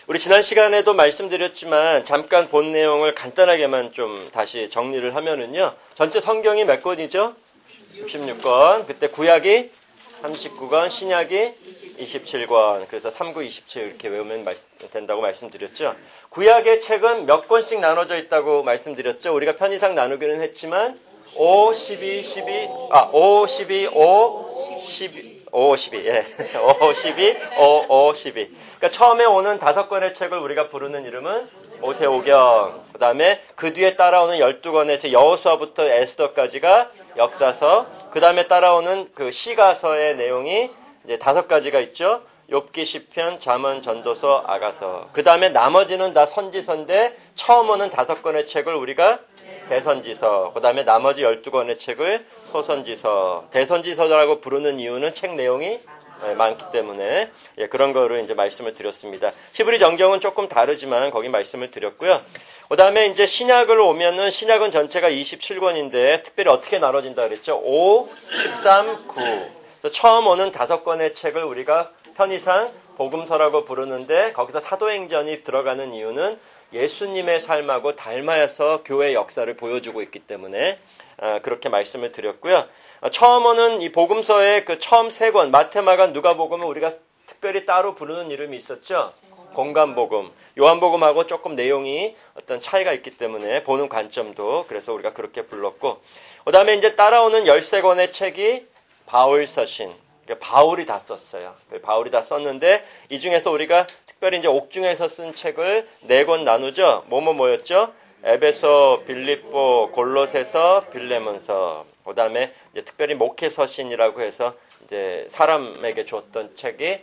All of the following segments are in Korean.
우리 지난 시간에도 말씀드렸지만 잠깐 본 내용을 간단하게만 좀 다시 정리를 하면은요. 전체 성경이 몇 권이죠? 66권. 그때 구약이 39권, 신약이 27권. 그래서 39, 27 이렇게 외우면 된다고 말씀드렸죠. 구약의 책은 몇 권씩 나눠져 있다고 말씀드렸죠. 우리가 편의상 나누기는 했지만 5, 12, 12, 5, 12, 5, 12, 5, 12, 예. 5, 12, 5, 12. 그러니까 처음에 오는 5권의 책을 우리가 부르는 이름은 모세오경. 그 다음에 그 뒤에 따라오는 12권의 책, 여호수아부터 에스더까지가 역사서. 그 다음에 따라오는 그 시가서의 내용이 이제 5가지가 있죠. 욥기, 시편, 잠언, 전도서, 아가서. 그 다음에 나머지는 다 선지서인데 처음 오는 5권의 책을 우리가 대선지서, 그 다음에 나머지 12권의 책을 소선지서, 대선지서라고 부르는 이유는 책 내용이 많기 때문에 그런 거를 이제 말씀을 드렸습니다. 히브리 정경은 조금 다르지만 거기 말씀을 드렸고요. 그 다음에 이제 신약을 오면은 신약은 전체가 27권인데 특별히 어떻게 나눠진다 그랬죠? 5, 13, 9. 처음 오는 5권의 책을 우리가 편의상 복음서라고 부르는데 거기서 사도행전이 들어가는 이유는 예수님의 삶하고 닮아서 교회 역사를 보여주고 있기 때문에 그렇게 말씀을 드렸고요. 처음 오는 이 복음서의 그 처음 3권, 마태마가, 누가복음은 우리가 특별히 따로 부르는 이름이 있었죠. 공간복음. 요한복음하고 조금 내용이 어떤 차이가 있기 때문에 보는 관점도 그래서 우리가 그렇게 불렀고, 그 다음에 이제 따라오는 13권의 책이 바울서신. 바울이 다 썼어요. 바울이 다 썼는데 이 중에서 우리가 특별히 이제 옥중에서 쓴 책을 4권 나누죠. 뭐였죠? 에베소, 빌립보, 골로새서, 빌레몬서. 그 다음에 이제 특별히 목회서신이라고 해서 이제 사람에게 줬던 책이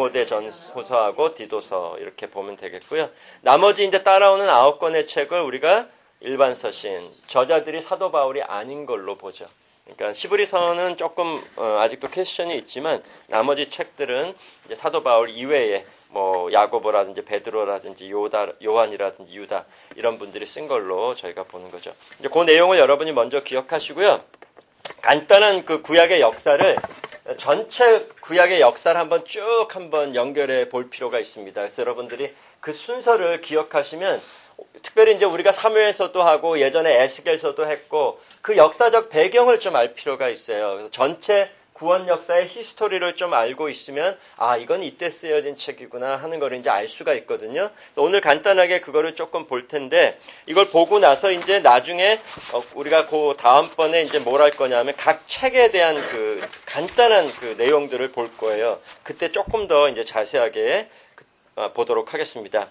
디모데전후서하고 디도서 이렇게 보면 되겠고요. 나머지 이제 따라오는 9권의 책을 우리가 일반서신, 저자들이 사도 바울이 아닌 걸로 보죠. 그러니까 시브리서는 조금 아직도 퀘스천이 있지만 나머지 책들은 이제 사도 바울 이외에 뭐 야고보라든지 베드로라든지 요한이라든지 유다 이런 분들이 쓴 걸로 저희가 보는 거죠. 이제 그 내용을 여러분이 먼저 기억하시고요. 간단한 그 구약의 역사를 전체 구약의 역사를 한번 연결해 볼 필요가 있습니다. 그래서 여러분들이 그 순서를 기억하시면 특별히 이제 우리가 사무엘서도 하고 예전에 에스겔서도 했고 그 역사적 배경을 좀 알 필요가 있어요. 그래서 전체 구원 역사의 히스토리를 좀 알고 있으면 이건 이때 쓰여진 책이구나 하는 걸 이제 알 수가 있거든요. 오늘 간단하게 그거를 조금 볼 텐데 이걸 보고 나서 이제 나중에 우리가 그 다음번에 이제 뭘 할 거냐면 각 책에 대한 그 간단한 그 내용들을 볼 거예요. 그때 조금 더 이제 자세하게 보도록 하겠습니다.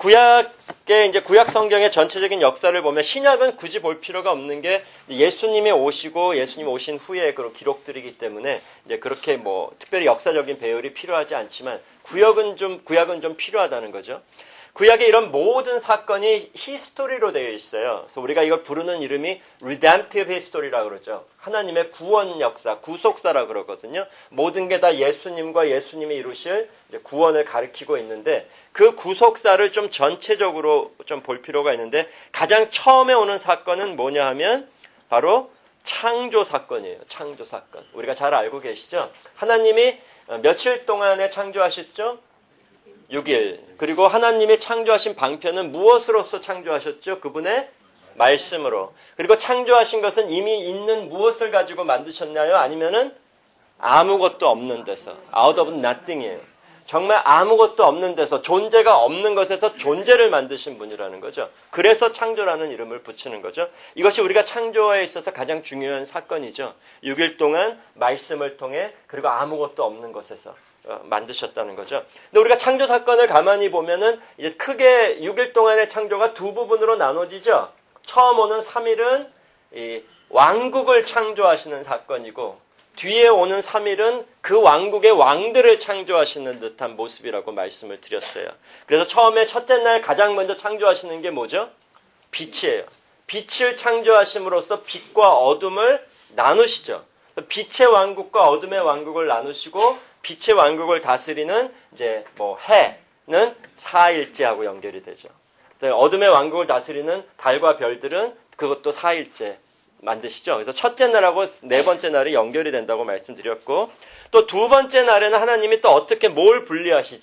이제 구약 성경의 전체적인 역사를 보면 신약은 굳이 볼 필요가 없는 게 예수님이 오시고 예수님 오신 후에 그런 기록들이기 때문에 이제 그렇게 뭐 특별히 역사적인 배열이 필요하지 않지만 구약은 좀 필요하다는 거죠. 구약의 이런 모든 사건이 히스토리로 되어 있어요. 그래서 우리가 이걸 부르는 이름이 redemptive history라고 그러죠. 하나님의 구원 역사, 구속사라고 그러거든요. 모든 게 다 예수님과 예수님이 이루실 구원을 가리키고 있는데 그 구속사를 좀 전체적으로 좀 볼 필요가 있는데 가장 처음에 오는 사건은 뭐냐 하면 바로 창조 사건이에요. 창조 사건. 우리가 잘 알고 계시죠? 하나님이 며칠 동안에 창조하셨죠? 6일. 그리고 하나님이 창조하신 방편은 무엇으로서 창조하셨죠? 그분의 말씀으로. 그리고 창조하신 것은 이미 있는 무엇을 가지고 만드셨나요? 아니면은 아무것도 없는 데서. out of nothing이에요. 정말 아무것도 없는 데서, 존재가 없는 것에서 존재를 만드신 분이라는 거죠. 그래서 창조라는 이름을 붙이는 거죠. 이것이 우리가 창조에 있어서 가장 중요한 사건이죠. 6일 동안 말씀을 통해 그리고 아무것도 없는 것에서 만드셨다는 거죠. 근데 우리가 창조 사건을 가만히 보면은 이제 크게 6일 동안의 창조가 두 부분으로 나눠지죠. 처음 오는 3일은 이 왕국을 창조하시는 사건이고 뒤에 오는 3일은 그 왕국의 왕들을 창조하시는 듯한 모습이라고 말씀을 드렸어요. 그래서 처음에 첫째 날 가장 먼저 창조하시는 게 뭐죠? 빛이에요. 빛을 창조하심으로써 빛과 어둠을 나누시죠. 빛의 왕국과 어둠의 왕국을 나누시고 빛의 왕국을 다스리는 이제 뭐 해는 4일째하고 연결이 되죠. 어둠의 왕국을 다스리는 달과 별들은 그것도 4일째 만드시죠. 그래서 첫째 날하고 4번째 날이 연결이 된다고 말씀드렸고 또 2번째 날에는 하나님이 또 어떻게 뭘 분리하시죠?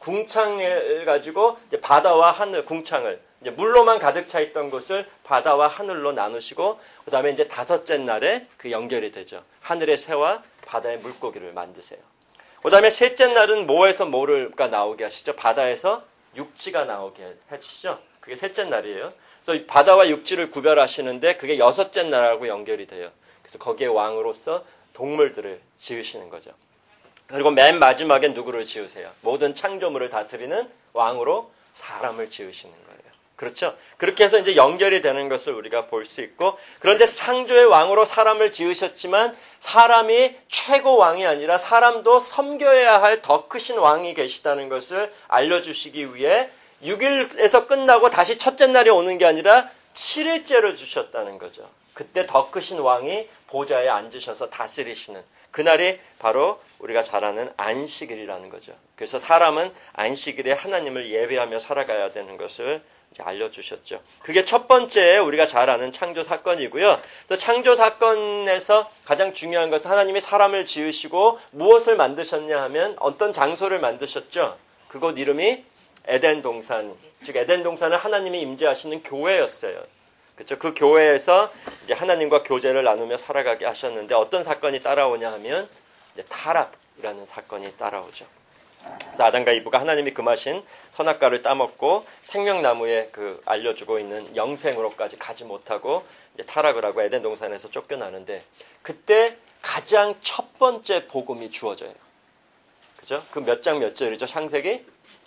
궁창을 가지고 이제 바다와 하늘, 궁창을 이제 물로만 가득 차 있던 곳을 바다와 하늘로 나누시고 그 다음에 이제 다섯째 날에 그 연결이 되죠. 하늘의 새와 바다의 물고기를 만드세요. 그 다음에 셋째 날은 뭐에서 뭐가 나오게 하시죠? 바다에서 육지가 나오게 해주시죠. 그게 셋째 날이에요. 그래서 바다와 육지를 구별하시는데 그게 여섯째 날하고 연결이 돼요. 그래서 거기에 왕으로서 동물들을 지으시는 거죠. 그리고 맨 마지막엔 누구를 지으세요? 모든 창조물을 다스리는 왕으로 사람을 지으시는 거예요. 그렇죠? 그렇게 해서 이제 연결이 되는 것을 우리가 볼 수 있고, 그런데 창조의 왕으로 사람을 지으셨지만 사람이 최고 왕이 아니라 사람도 섬겨야 할 더 크신 왕이 계시다는 것을 알려주시기 위해 6일에서 끝나고 다시 첫째 날이 오는 게 아니라 7일째로 주셨다는 거죠. 그때 더 크신 왕이 보좌에 앉으셔서 다스리시는 그날이 바로 우리가 잘 아는 안식일이라는 거죠. 그래서 사람은 안식일에 하나님을 예배하며 살아가야 되는 것을 이제 알려주셨죠. 그게 첫 번째 우리가 잘 아는 창조 사건이고요. 그래서 창조 사건에서 가장 중요한 것은 하나님이 사람을 지으시고 무엇을 만드셨냐 하면 어떤 장소를 만드셨죠. 그곳 이름이 에덴 동산, 즉 에덴 동산은 하나님이 임재하시는 교회였어요. 그렇죠? 그 교회에서 이제 하나님과 교제를 나누며 살아가게 하셨는데 어떤 사건이 따라오냐 하면 이제 타락이라는 사건이 따라오죠. 그래서 아담과 이브가 하나님이 금하신 선악과를 따먹고 생명나무에 그 알려주고 있는 영생으로까지 가지 못하고 이제 타락을 하고 에덴 동산에서 쫓겨나는데 그때 가장 첫 번째 복음이 주어져요. 그죠? 그 몇 장 몇 절이죠? 창세기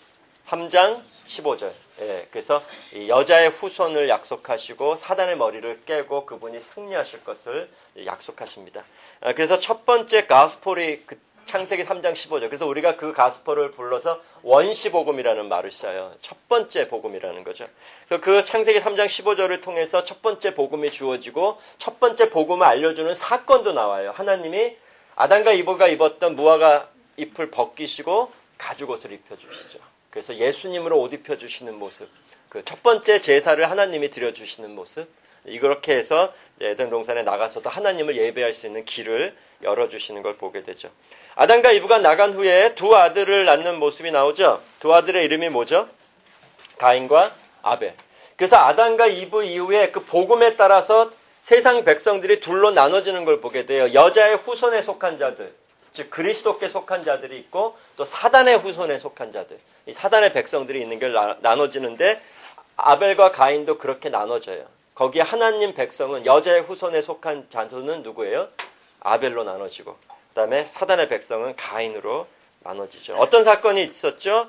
3장 15절. 예, 그래서 이 여자의 후손을 약속하시고 사단의 머리를 깨고 그분이 승리하실 것을 약속하십니다. 그래서 첫 번째 가스폴이 그 창세기 3장 15절. 그래서 우리가 그 가스폴을 불러서 원시복음이라는 말을 써요. 첫 번째 복음이라는 거죠. 그래서 그 창세기 3장 15절을 통해서 첫 번째 복음이 주어지고 첫 번째 복음을 알려주는 사건도 나와요. 하나님이 아담과 이브가 입었던 무화과 잎을 벗기시고 가죽옷을 입혀주시죠. 그래서 예수님으로 옷 입혀주시는 모습, 그 첫 번째 제사를 하나님이 드려주시는 모습, 이렇게 해서 에덴 동산에 나가서도 하나님을 예배할 수 있는 길을 열어주시는 걸 보게 되죠. 아담과 이브가 나간 후에 두 아들을 낳는 모습이 나오죠. 두 아들의 이름이 뭐죠? 가인과 아벨. 그래서 아담과 이브 이후에 그 복음에 따라서 세상 백성들이 둘로 나눠지는 걸 보게 돼요. 여자의 후손에 속한 자들, 즉 그리스도께 속한 자들이 있고 또 사단의 후손에 속한 자들, 이 사단의 백성들이 있는 게 나눠지는데 아벨과 가인도 그렇게 나눠져요. 거기에 하나님 백성은 여자의 후손에 속한 자손은 누구예요? 아벨로 나눠지고 그다음에 사단의 백성은 가인으로 나눠지죠. 어떤 사건이 있었죠?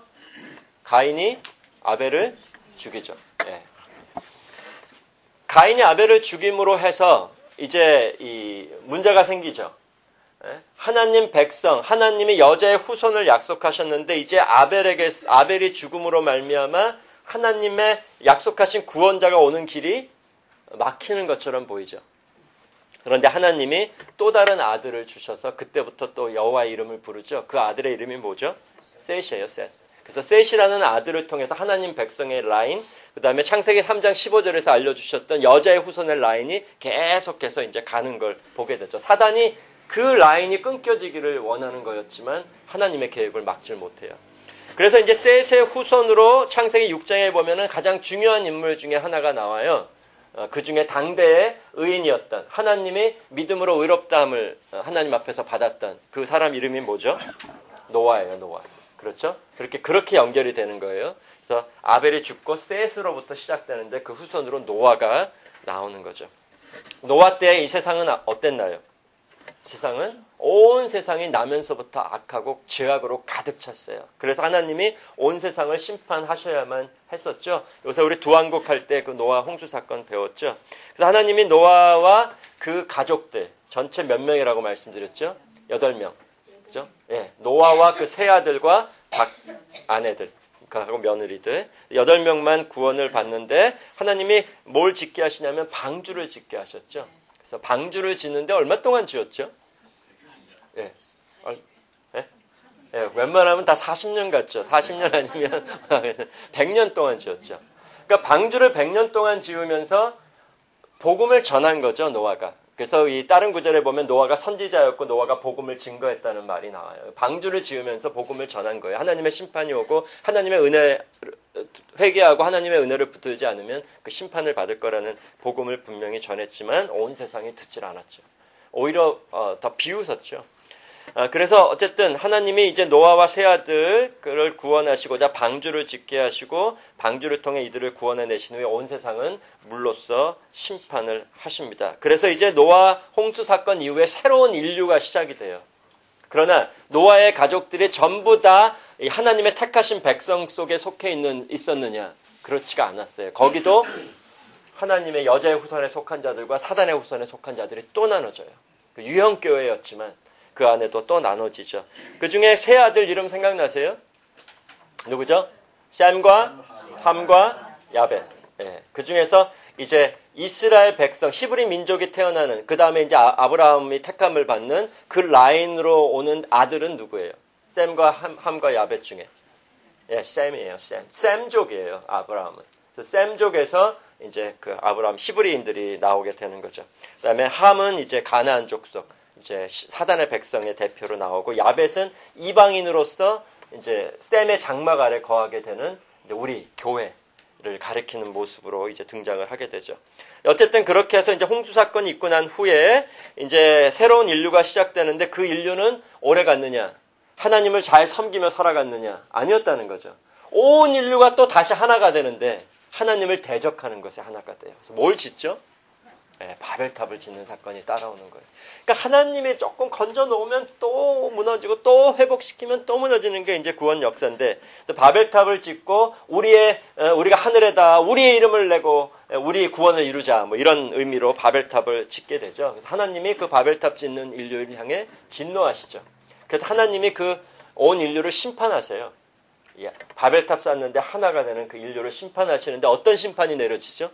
가인이 아벨을 죽이죠. 예. 가인이 아벨을 죽임으로 해서 이제 이 문제가 생기죠. 하나님 백성, 하나님이 여자의 후손을 약속하셨는데 이제 아벨이 죽음으로 말미암아 하나님의 약속하신 구원자가 오는 길이 막히는 것처럼 보이죠. 그런데 하나님이 또 다른 아들을 주셔서 그때부터 또 여호와의 이름을 부르죠. 그 아들의 이름이 뭐죠? 셋이에요, 셋. 그래서 셋이라는 아들을 통해서 하나님 백성의 라인, 그 다음에 창세기 3장 15절에서 알려주셨던 여자의 후손의 라인이 계속해서 이제 가는 걸 보게 되죠. 사단이 그 라인이 끊겨지기를 원하는 거였지만 하나님의 계획을 막질 못해요. 그래서 이제 셋의 후손으로 창세기 6장에 보면은 가장 중요한 인물 중에 하나가 나와요. 그 중에 당대의 의인이었던 하나님이 믿음으로 의롭다함을 하나님 앞에서 받았던 그 사람 이름이 뭐죠? 노아예요, 노아. 그렇죠? 그렇게 연결이 되는 거예요. 그래서 아벨이 죽고 셋으로부터 시작되는데 그 후손으로 노아가 나오는 거죠. 노아 때 이 세상은 어땠나요? 세상은 온 세상이 나면서부터 악하고 죄악으로 가득 찼어요. 그래서 하나님이 온 세상을 심판하셔야만 했었죠. 요새 우리 두한국 할 때 그 노아 홍수 사건 배웠죠. 그래서 하나님이 노아와 그 가족들 전체 몇 명이라고 말씀드렸죠? 8명. 그죠? 예. 노아와 그 세 아들과 각 아내들, 하고 며느리들 8명만 구원을 받는데 하나님이 뭘 짓게 하시냐면 방주를 짓게 하셨죠. 그래서 방주를 짓는데 얼마 동안 지었죠? 예. 예? 예. 웬만하면 다 40년 같죠. 40년 아니면 100년 동안 지었죠. 그러니까 방주를 100년 동안 지으면서 복음을 전한 거죠, 노아가. 그래서 이 다른 구절에 보면 노아가 선지자였고 노아가 복음을 증거했다는 말이 나와요. 방주를 지으면서 복음을 전한 거예요. 하나님의 심판이 오고 하나님의 은혜 회개하고 하나님의 은혜를 붙들지 않으면 그 심판을 받을 거라는 복음을 분명히 전했지만 온 세상이 듣질 않았죠. 오히려 더 비웃었죠. 그래서 어쨌든 하나님이 이제 노아와 세 아들을 구원하시고자 방주를 짓게 하시고 방주를 통해 이들을 구원해내신 후에 온 세상은 물로써 심판을 하십니다. 그래서 이제 노아 홍수 사건 이후에 새로운 인류가 시작이 돼요. 그러나 노아의 가족들이 전부 다 하나님의 택하신 백성 속에 속해 있었느냐? 그렇지가 않았어요. 거기도 하나님의 여자의 후손에 속한 자들과 사단의 후손에 속한 자들이 또 나눠져요. 유형교회였지만 그 안에도 또 나눠지죠. 그 중에 세 아들 이름 생각나세요? 누구죠? 셈과 함과 야벳. 예, 그 중에서 이제 이스라엘 백성, 히브리 민족이 태어나는, 그 다음에 이제 아브라함이 택함을 받는 그 라인으로 오는 아들은 누구예요? 셈과 함과 야벳 중에. 예, 셈이에요, 셈. 셈족이에요, 아브라함은. 그래서 셈족에서 이제 그 아브라함 히브리인들이 나오게 되는 거죠. 그 다음에 함은 이제 가나안 족속. 이제 사단의 백성의 대표로 나오고 야벳은 이방인으로서 이제 셈의 장막 아래 거하게 되는 이제 우리 교회를 가리키는 모습으로 이제 등장을 하게 되죠. 어쨌든 그렇게 해서 이제 홍수 사건이 있고 난 후에 이제 새로운 인류가 시작되는데 그 인류는 오래 갔느냐? 하나님을 잘 섬기며 살아갔느냐? 아니었다는 거죠. 온 인류가 또 다시 하나가 되는데 하나님을 대적하는 것에 하나가 돼요. 그래서 뭘 짓죠? 네, 바벨탑을 짓는 사건이 따라오는 거예요. 그러니까 하나님이 조금 건져 놓으면 또 무너지고 또 회복시키면 또 무너지는 게 이제 구원 역사인데 바벨탑을 짓고 우리가 하늘에다 우리의 이름을 내고 우리 구원을 이루자 뭐 이런 의미로 바벨탑을 짓게 되죠. 그래서 하나님이 그 바벨탑 짓는 인류를 향해 진노하시죠. 그래서 하나님이 그 온 인류를 심판하세요. 바벨탑 쌓는데 하나가 되는 그 인류를 심판하시는데 어떤 심판이 내려지죠?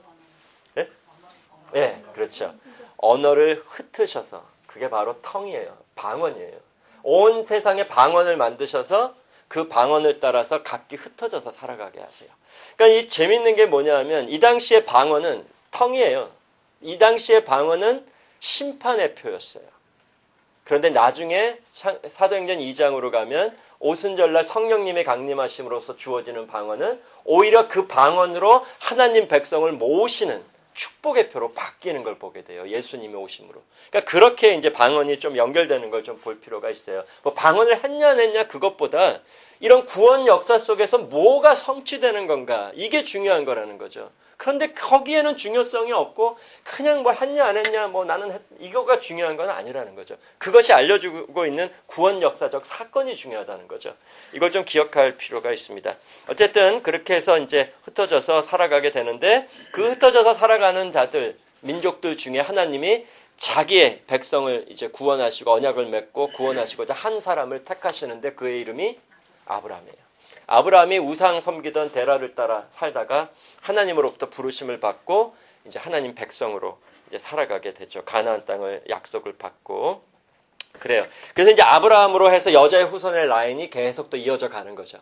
네, 그렇죠. 언어를 흩으셔서 그게 바로 텅이에요. 방언이에요. 온 세상에 방언을 만드셔서 그 방언을 따라서 각기 흩어져서 살아가게 하세요. 그러니까 이 재밌는 게 뭐냐면 이 당시의 방언은 텅이에요. 이 당시의 방언은 심판의 표였어요. 그런데 나중에 사도행전 2장으로 가면 오순절날 성령님의 강림하심으로써 주어지는 방언은 오히려 그 방언으로 하나님 백성을 모으시는 축복의 표로 바뀌는 걸 보게 돼요. 예수님의 오심으로. 그러니까 그렇게 이제 방언이 좀 연결되는 걸 좀 볼 필요가 있어요. 뭐 방언을 했냐 안 했냐 그것보다 이런 구원 역사 속에서 뭐가 성취되는 건가 이게 중요한 거라는 거죠. 그런데 거기에는 중요성이 없고 그냥 뭐 했냐 안 했냐 뭐 나는 이거가 중요한 건 아니라는 거죠. 그것이 알려주고 있는 구원 역사적 사건이 중요하다는 거죠. 이걸 좀 기억할 필요가 있습니다. 어쨌든 그렇게 해서 이제 흩어져서 살아가게 되는데 그 흩어져서 살아가는 자들 민족들 중에 하나님이 자기의 백성을 이제 구원하시고 언약을 맺고 구원하시고자 한 사람을 택하시는데 그의 이름이 아브라함이에요. 아브라함이 우상 섬기던 데라를 따라 살다가 하나님으로부터 부르심을 받고 이제 하나님 백성으로 이제 살아가게 되죠. 가나안 땅을 약속을 받고 그래요. 그래서 이제 아브라함으로 해서 여자의 후손의 라인이 계속 또 이어져 가는 거죠.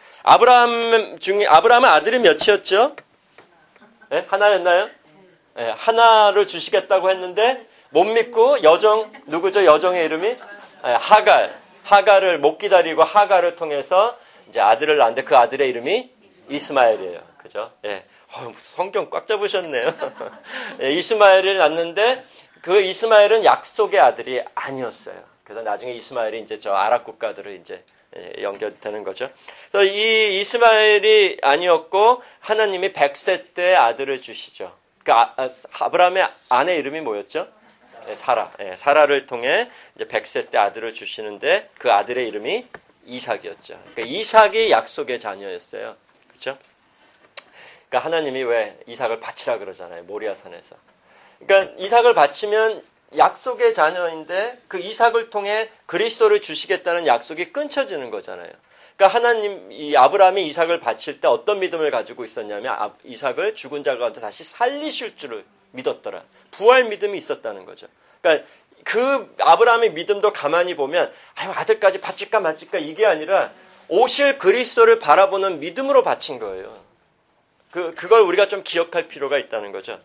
아브라함은 아들이 몇이었죠? 네? 하나였나요? 네, 하나를 주시겠다고 했는데 못 믿고 누구죠? 여종의 이름이 하갈을 못 기다리고 하갈을 통해서 이제 아들을 낳는데 그 아들의 이름이 이스마엘이에요. 그죠? 예. 성경 꽉 잡으셨네요. 예, 이스마엘을 낳는데 그 이스마엘은 약속의 아들이 아니었어요. 그래서 나중에 이스마엘이 이제 저 아랍 국가들을 이제 연결되는 거죠. 그래서 이 이스마엘이 아니었고 하나님이 100세 때 아들을 주시죠. 그러니까 아브라함의 아내 이름이 뭐였죠? 사라. 예, 사라를 통해 이제 100세 때 아들을 주시는데 그 아들의 이름이 이삭이었죠. 그러니까 이삭이 약속의 자녀였어요. 그렇죠? 그러니까 하나님이 왜 이삭을 바치라 그러잖아요. 모리아산에서. 그러니까 이삭을 바치면 약속의 자녀인데 그 이삭을 통해 그리스도를 주시겠다는 약속이 끊쳐지는 거잖아요. 그러니까 이 아브라함이 이삭을 바칠 때 어떤 믿음을 가지고 있었냐면 이삭을 죽은 자 가운데 다시 살리실 줄을 믿었더라. 부활 믿음이 있었다는 거죠. 그러니까 그 아브라함의 믿음도 가만히 보면 아들까지 바칠까 말까 이게 아니라 오실 그리스도를 바라보는 믿음으로 바친 거예요. 그걸 우리가 좀 기억할 필요가 있다는 거죠.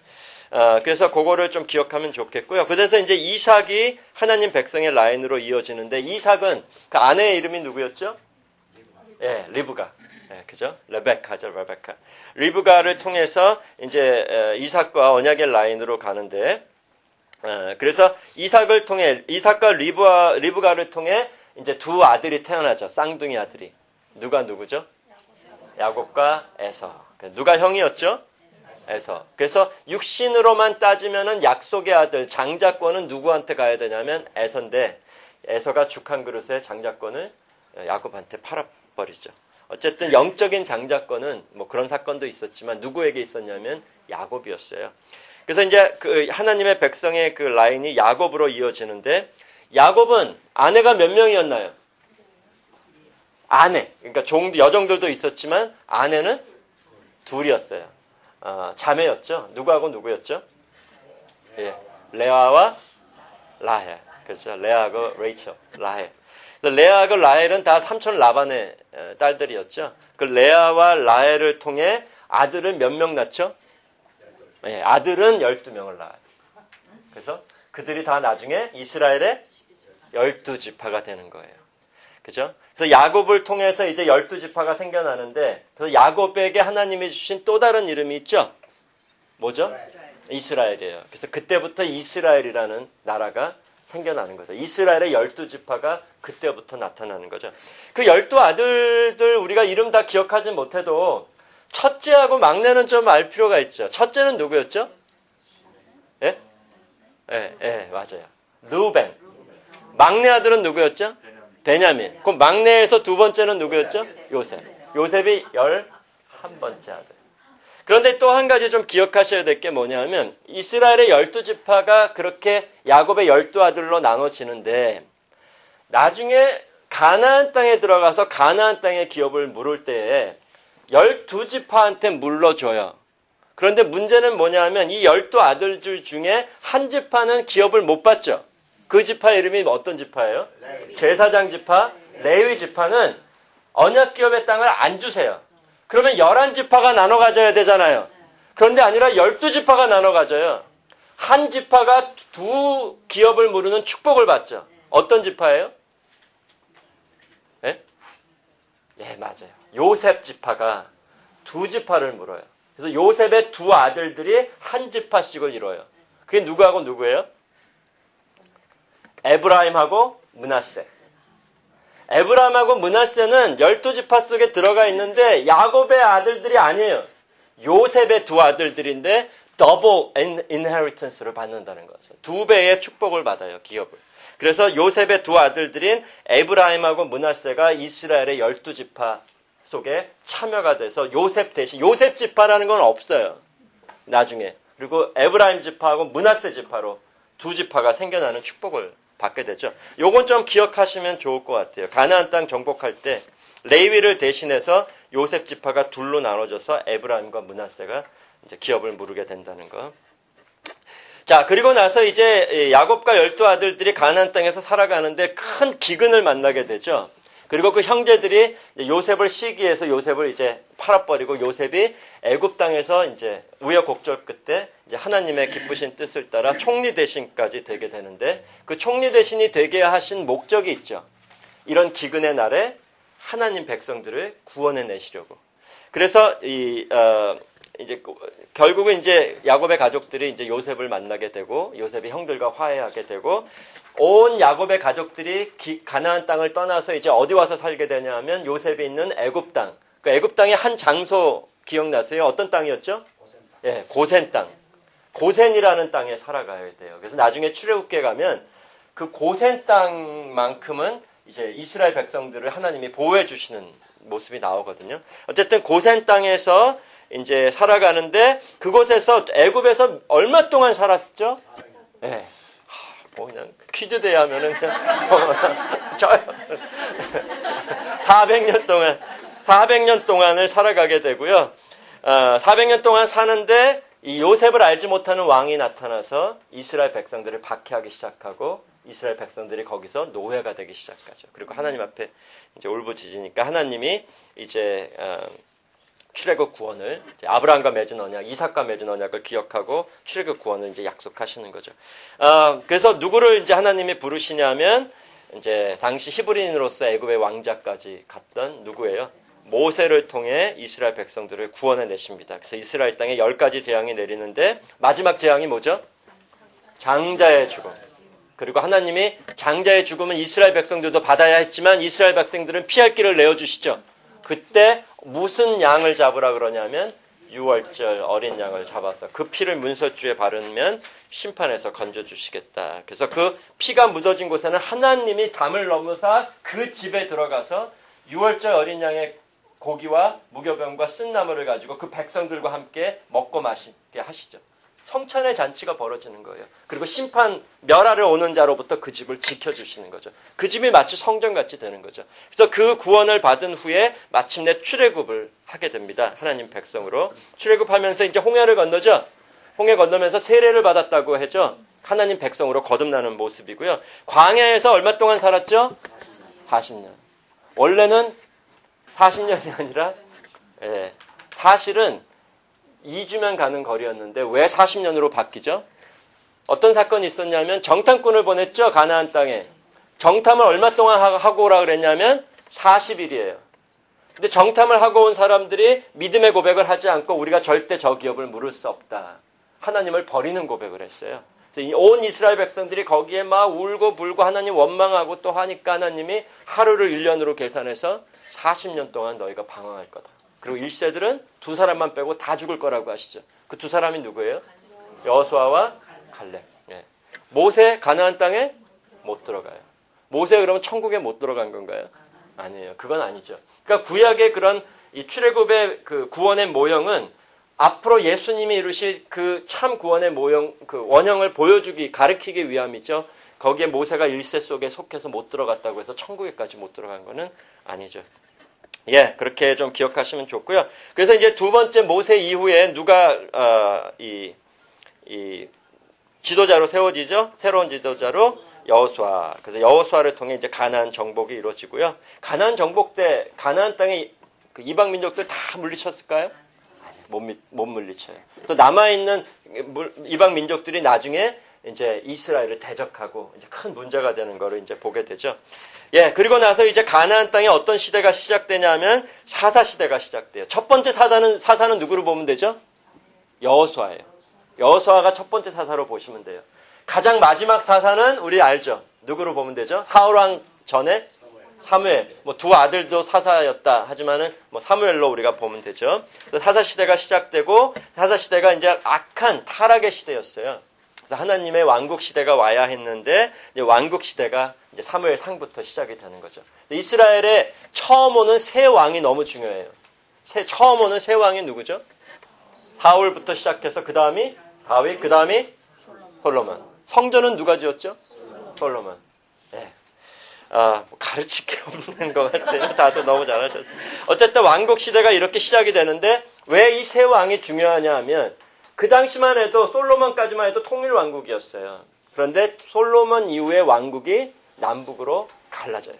그래서 그거를 좀 기억하면 좋겠고요. 그래서 이제 이삭이 하나님 백성의 라인으로 이어지는데 이삭은 그 아내의 이름이 누구였죠? 예, 리브가. 예, 그죠? 레베카죠, 레베카. 리브가를 통해서 이제 이삭과 언약의 라인으로 가는데 그래서 이삭과 리브가를 통해 이제 두 아들이 태어나죠. 쌍둥이 아들이. 누가 누구죠? 야곱과 에서. 누가 형이었죠? 에서. 그래서 육신으로만 따지면은 약속의 아들 장자권은 누구한테 가야 되냐면 에서인데 에서가 죽 한 그릇에 장자권을 야곱한테 팔아버리죠. 어쨌든 영적인 장자권은 뭐 그런 사건도 있었지만 누구에게 있었냐면 야곱이었어요. 그래서 이제 그 하나님의 백성의 그 라인이 야곱으로 이어지는데 야곱은 아내가 몇 명이었나요? 아내. 그러니까 여종들도 있었지만 아내는 둘이었어요. 자매였죠. 누구하고 누구였죠? 예. 레아와 라헬. 그렇죠. 레아하고 레이첼, 라헬. 레아하고 라헬은 다 삼촌 라반의 딸들이었죠. 그 레아와 라헬을 통해 아들을 몇 명 낳죠? 예, 아들은 12명을 낳아요. 그래서 그들이 다 나중에 이스라엘의 12지파가 되는 거예요. 그죠? 그래서 야곱을 통해서 이제 12지파가 생겨나는데, 그래서 야곱에게 하나님이 주신 또 다른 이름이 있죠? 뭐죠? 이스라엘이에요. 그래서 그때부터 이스라엘이라는 나라가 생겨나는 거죠. 이스라엘의 12지파가 그때부터 나타나는 거죠. 그 12아들들 우리가 이름 다 기억하지 못해도 첫째하고 막내는 좀 알 필요가 있죠. 첫째는 누구였죠? 예? 예, 맞아요. 루벤. 막내 아들은 누구였죠? 베냐민. 그럼 막내에서 두 번째는 누구였죠? 요셉. 요셉이 11번째 아들. 그런데 또 한 가지 좀 기억하셔야 될 게 뭐냐면 이스라엘의 12지파가 그렇게 야곱의 12아들로 나눠지는데 나중에 가나안 땅에 들어가서 가나안 땅의 기업을 물을 때에 12지파한테 물러줘요. 그런데 문제는 뭐냐면 이 12아들들 중에 한 지파는 기업을 못 받죠. 그 지파 이름이 어떤 지파예요? 제사장 지파, 레위 지파는 언약 기업의 땅을 안 주세요. 그러면 11지파가 나눠 가져야 되잖아요. 그런데 아니라 12지파가 나눠 가져요. 한 지파가 두 기업을 물으는 축복을 받죠. 어떤 지파예요? 예? 예, 맞아요. 요셉 지파가 두 지파를 물어요. 그래서 요셉의 두 아들들이 한 지파씩을 이뤄요. 그게 누구하고 누구예요? 에브라임하고 므낫세. 에브라임하고 므낫세는 12지파 속에 들어가 있는데 야곱의 아들들이 아니에요. 요셉의 두 아들들인데 더블 인헤리턴스를 받는다는 거죠. 두 배의 축복을 받아요. 기업을. 그래서 요셉의 두 아들들인 에브라임하고 므낫세가 이스라엘의 12지파 속에 참여가 돼서 요셉 대신 요셉 지파라는 건 없어요. 나중에. 그리고 에브라임 지파하고 므낫세 지파로 두 지파가 생겨나는 축복을 받게 되죠. 요건 좀 기억하시면 좋을 것 같아요. 가나안 땅 정복할 때 레위를 대신해서 요셉 지파가 둘로 나눠져서 에브라임과 므낫세가 이제 기업을 무르게 된다는 거. 자, 그리고 나서 이제 야곱과 12아들들이 가나안 땅에서 살아가는데 큰 기근을 만나게 되죠. 그리고 그 형제들이 요셉을 시기해서 요셉을 이제 팔아버리고 요셉이 애굽 땅에서 이제 우여곡절 끝에 이제 하나님의 기쁘신 뜻을 따라 총리 대신까지 되게 되는데 그 총리 대신이 되게 하신 목적이 있죠. 이런 기근의 날에 하나님 백성들을 구원해 내시려고. 그래서 이제 결국은 이제 야곱의 가족들이 이제 요셉을 만나게 되고 요셉이 형들과 화해하게 되고 온 야곱의 가족들이 가나안 땅을 떠나서 이제 어디 와서 살게 되냐면 요셉이 있는 애굽 땅. 그 애굽 땅의 한 장소 기억나세요? 어떤 땅이었죠? 예, 고센 땅. 고센이라는 땅에 살아가야 돼요. 그래서 나중에 출애굽기에 가면 그 고센 땅만큼은 이제 이스라엘 백성들을 하나님이 보호해 주시는 모습이 나오거든요. 어쨌든 고센 땅에서 이제 살아가는데 그곳에서 애굽에서 얼마 동안 살았었죠? 예. 그냥 퀴즈 대하면은 그냥 400년 동안을 살아가게 되고요. 400년 동안 사는데 이 요셉을 알지 못하는 왕이 나타나서 이스라엘 백성들을 박해하기 시작하고 이스라엘 백성들이 거기서 노예가 되기 시작하죠. 그리고 하나님 앞에 이제 울부짖으니까 하나님이 이제 출애굽 구원을 이제 아브라함과 맺은 언약, 이삭과 맺은 언약을 기억하고 출애굽 구원을 이제 약속하시는 거죠. 그래서 누구를 이제 하나님이 부르시냐면 이제 당시 히브리인으로서 애굽의 왕자까지 갔던 누구예요? 모세를 통해 이스라엘 백성들을 구원해 내십니다. 그래서 이스라엘 땅에 10가지 재앙이 내리는데 마지막 재앙이 뭐죠? 장자의 죽음. 그리고 하나님이 장자의 죽음은 이스라엘 백성들도 받아야 했지만 이스라엘 백성들은 피할 길을 내어주시죠. 그때 무슨 양을 잡으라 그러냐면 6월절 어린 양을 잡아서 그 피를 문설주에 바르면 심판에서 건져주시겠다. 그래서 그 피가 묻어진 곳에는 하나님이 담을 넘어서 그 집에 들어가서 6월절 어린 양의 고기와 무교병과 쓴나물을 가지고 그 백성들과 함께 먹고 마시게 하시죠. 성찬의 잔치가 벌어지는 거예요. 그리고 심판, 멸하러 오는 자로부터 그 집을 지켜주시는 거죠. 그 집이 마치 성전같이 되는 거죠. 그래서 그 구원을 받은 후에 마침내 출애굽을 하게 됩니다. 하나님 백성으로. 출애굽하면서 이제 홍해를 건너죠. 홍해 건너면서 세례를 받았다고 하죠. 하나님 백성으로 거듭나는 모습이고요. 광야에서 얼마 동안 살았죠? 40년. 원래는 40년이 아니라 사실은 2주면 가는 거리였는데 왜 40년으로 바뀌죠? 어떤 사건이 있었냐면 정탐꾼을 보냈죠. 가나안 땅에. 정탐을 얼마 동안 하고 오라 그랬냐면 40일이에요. 근데 정탐을 하고 온 사람들이 믿음의 고백을 하지 않고 우리가 절대 저 기업을 물을 수 없다. 하나님을 버리는 고백을 했어요. 온 이스라엘 백성들이 거기에 막 울고 불고 하나님 원망하고 또 하니까 하나님이 하루를 1년으로 계산해서 40년 동안 너희가 방황할 거다. 그리고 1세들은 2사람만 빼고 다 죽을 거라고 하시죠. 그 2사람이 누구예요? 여호수아와 갈렙. 예. 모세 가나안 땅에 못 들어가요. 모세 그러면 천국에 못 들어간 건가요? 아니에요. 그건 아니죠. 그러니까 구약의 그런 이 출애굽의 그 구원의 모형은 앞으로 예수님이 이루실 그 참 구원의 모형, 그 원형을 보여주기, 가르치기 위함이죠. 거기에 모세가 1세 속에 속해서 못 들어갔다고 해서 천국에까지 못 들어간 거는 아니죠. 예, 그렇게 좀 기억하시면 좋고요. 그래서 이제 두 번째 모세 이후에 누가 이 지도자로 세워지죠? 새로운 지도자로 여호수아. 그래서 여호수아를 통해 이제 가나안 정복이 이루어지고요. 가나안 정복 때 가나안 땅에 그 이방 민족들 다 물리쳤을까요? 못 물리쳐요. 그래서 남아있는 이방 민족들이 나중에 이제 이스라엘을 대적하고 이제 큰 문제가 되는 거를 이제 보게 되죠. 예, 그리고 나서 이제 가나안 땅에 어떤 시대가 시작되냐면 사사 시대가 시작돼요. 첫 번째 사사는 누구로 보면 되죠? 여호수아예요. 여호수아가 첫 번째 사사로 보시면 돼요. 가장 마지막 사사는 우리 알죠? 누구로 보면 되죠? 사울왕 전에 사무엘. 뭐 두 아들도 사사였다 하지만은 뭐 사무엘로 우리가 보면 되죠. 그래서 사사 시대가 시작되고 사사 시대가 이제 악한 타락의 시대였어요. 그래서 하나님의 왕국 시대가 와야 했는데 이제 왕국 시대가 이제 사무엘 상부터 시작이 되는 거죠. 이스라엘에 처음 오는 새 왕이 너무 중요해요. 처음 오는 새 왕이 누구죠? 사울부터 시작해서 그 다음이 다윗, 그 다음이 솔로몬. 성전은 누가 지었죠? 솔로몬. 예. 가르칠 게 없는 것 같아요. 다들 너무 잘하셨어요. 어쨌든 왕국 시대가 이렇게 시작이 되는데 왜 이 새 왕이 중요하냐 하면 그 당시만 해도 솔로몬까지만 해도 통일 왕국이었어요. 그런데 솔로몬 이후에 왕국이 남북으로 갈라져요.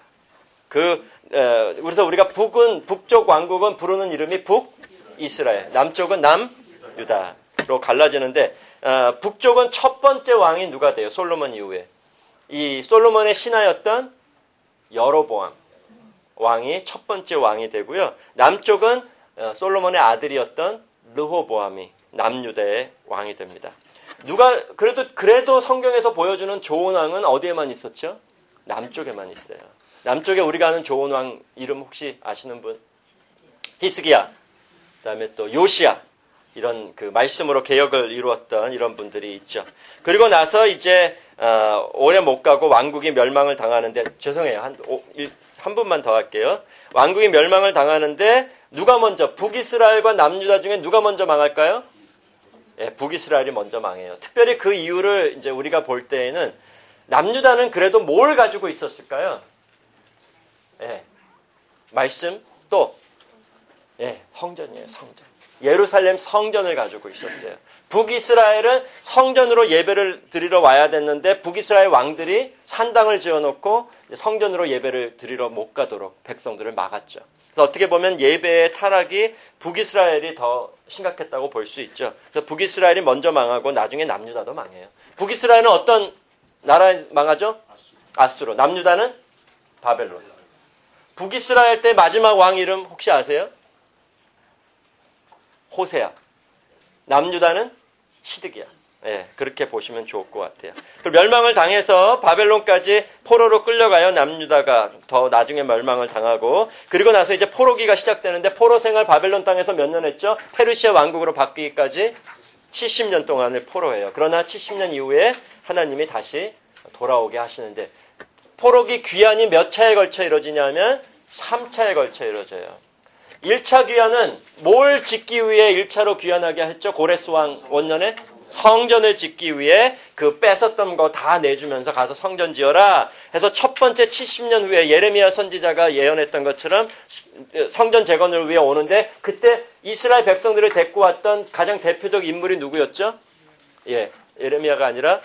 그래서 우리가 북쪽 왕국은 부르는 이름이 북이스라엘, 남쪽은 남유다로 갈라지는데 북쪽은 첫 번째 왕이 누가 돼요? 솔로몬 이후에. 이 솔로몬의 신하였던 여로보암 왕이 첫 번째 왕이 되고요. 남쪽은 솔로몬의 아들이었던 르호보암이 남유다의 왕이 됩니다. 그래도 성경에서 보여주는 좋은 왕은 어디에만 있었죠? 남쪽에만 있어요. 남쪽에 우리가 아는 좋은 왕 이름 혹시 아시는 분? 히스기야. 그다음에 또 요시야. 이런 그 말씀으로 개혁을 이루었던 이런 분들이 있죠. 그리고 나서 이제 오래 못 가고 왕국이 멸망을 당하는데 죄송해요. 한 분만 더 할게요. 왕국이 멸망을 당하는데 누가 먼저 북이스라엘과 남유다 중에 누가 먼저 망할까요? 예, 북이스라엘이 먼저 망해요. 특별히 그 이유를 이제 우리가 볼 때에는 남유다는 그래도 뭘 가지고 있었을까요? 예, 말씀 또 성전이에요. 성전. 예루살렘 성전을 가지고 있었어요. 북이스라엘은 성전으로 예배를 드리러 와야 됐는데 북이스라엘 왕들이 산당을 지어놓고 성전으로 예배를 드리러 못 가도록 백성들을 막았죠. 그래서 어떻게 보면 예배의 타락이 북이스라엘이 더 심각했다고 볼 수 있죠. 그래서 북이스라엘이 먼저 망하고 나중에 남유다도 망해요. 북이스라엘은 어떤 나라에 망하죠? 아수르. 남유다는 바벨론. 북이스라엘 때 마지막 왕 이름 혹시 아세요? 호세아. 남유다는 시드기야. 예, 그렇게 보시면 좋을 것 같아요. 멸망을 당해서 바벨론까지 포로로 끌려가요. 남유다가 더 나중에 멸망을 당하고, 그리고 나서 이제 포로기가 시작되는데, 포로 생활 바벨론 땅에서 몇 년 했죠? 페르시아 왕국으로 바뀌기까지 70년 동안을 포로해요. 그러나 70년 이후에 하나님이 다시 돌아오게 하시는데, 포로기 귀환이 몇 차에 걸쳐 이루어지냐면 3차에 걸쳐 이루어져요. 1차 귀환은 뭘 짓기 위해 1차로 귀환하게 했죠? 고레스 왕 원년에 성전을 짓기 위해 그 뺏었던 거 다 내주면서 가서 성전 지어라 해서 첫 번째 70년 후에 예레미야 선지자가 예언했던 것처럼 성전 재건을 위해 오는데, 그때 이스라엘 백성들을 데리고 왔던 가장 대표적 인물이 누구였죠? 예레미야가 아니라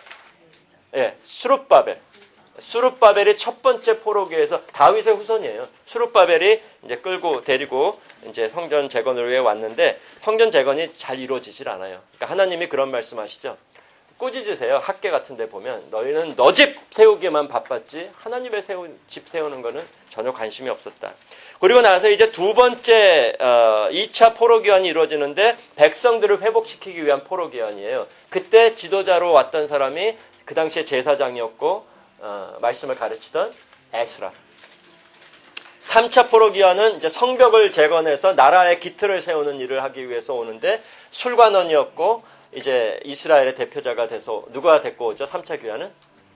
수룹바벨이 첫 번째 포로기에서 다윗의 후손이에요. 수룹바벨이 이제 데리고 이제 성전 재건을 위해 왔는데, 성전 재건이 잘 이루어지질 않아요. 그러니까 하나님이 그런 말씀하시죠. 꾸짖으세요. 학계 같은 데 보면 너희는 너 집 세우기만 바빴지 하나님의 집 세우는 거는 전혀 관심이 없었다. 그리고 나서 이제 두 번째 2차 포로기환이 이루어지는데, 백성들을 회복시키기 위한 포로기환이에요. 그때 지도자로 왔던 사람이 그 당시에 제사장이었고 말씀을 가르치던 에스라. 3차 포로기환은 이제 성벽을 재건해서 나라의 기틀을 세우는 일을 하기 위해서 오는데, 술관원이었고 이제 이스라엘의 대표자가 돼서 누가 데리고 오죠? 3차 귀환은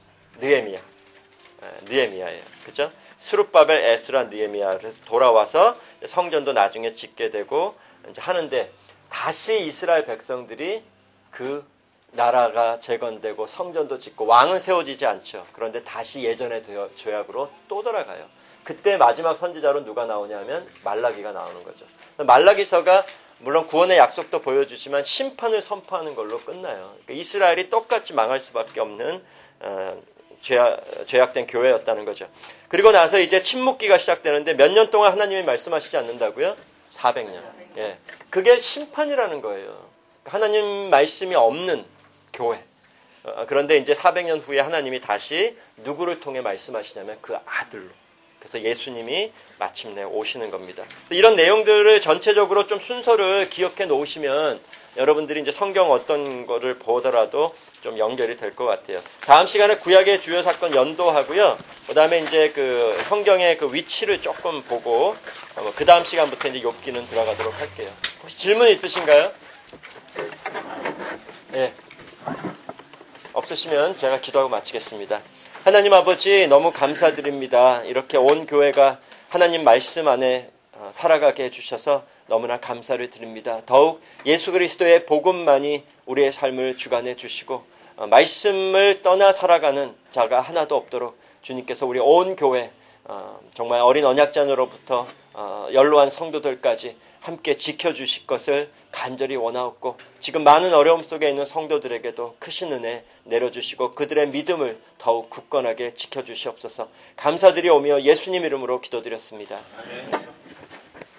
느헤미야예요. 그죠? 스룹바벨, 에스라, 느헤미야. 그래서 돌아와서 성전도 나중에 짓게 되고 이제 하는데, 다시 이스라엘 백성들이 그 나라가 재건되고 성전도 짓고 왕은 세워지지 않죠. 그런데 다시 예전의 죄악으로 또 돌아가요. 그때 마지막 선지자로 누가 나오냐면 말라기가 나오는 거죠. 말라기서가 물론 구원의 약속도 보여주지만 심판을 선포하는 걸로 끝나요. 그러니까 이스라엘이 똑같이 망할 수밖에 없는 죄악된 교회였다는 거죠. 그리고 나서 이제 침묵기가 시작되는데, 몇 년 동안 하나님이 말씀하시지 않는다고요? 400년. 예, 그게 심판이라는 거예요. 하나님 말씀이 없는 교회. 그런데 이제 400년 후에 하나님이 다시 누구를 통해 말씀하시냐면 그 아들로. 그래서 예수님이 마침내 오시는 겁니다. 이런 내용들을 전체적으로 좀 순서를 기억해 놓으시면 여러분들이 이제 성경 어떤 거를 보더라도 좀 연결이 될 것 같아요. 다음 시간에 구약의 주요 사건 연도하고요. 그 다음에 이제 그 성경의 그 위치를 조금 보고, 그 다음 시간부터 이제 욥기는 들어가도록 할게요. 혹시 질문 있으신가요? 네. 없으시면 제가 기도하고 마치겠습니다. 하나님 아버지, 너무 감사드립니다. 이렇게 온 교회가 하나님 말씀 안에 살아가게 해주셔서 너무나 감사를 드립니다. 더욱 예수 그리스도의 복음만이 우리의 삶을 주관해 주시고 말씀을 떠나 살아가는 자가 하나도 없도록 주님께서 우리 온 교회, 정말 어린 언약자녀로부터 연로한 성도들까지 함께 지켜주실 것을 간절히 원하옵고, 지금 많은 어려움 속에 있는 성도들에게도 크신 은혜 내려주시고 그들의 믿음을 더욱 굳건하게 지켜주시옵소서. 감사드리오며 예수님 이름으로 기도드렸습니다.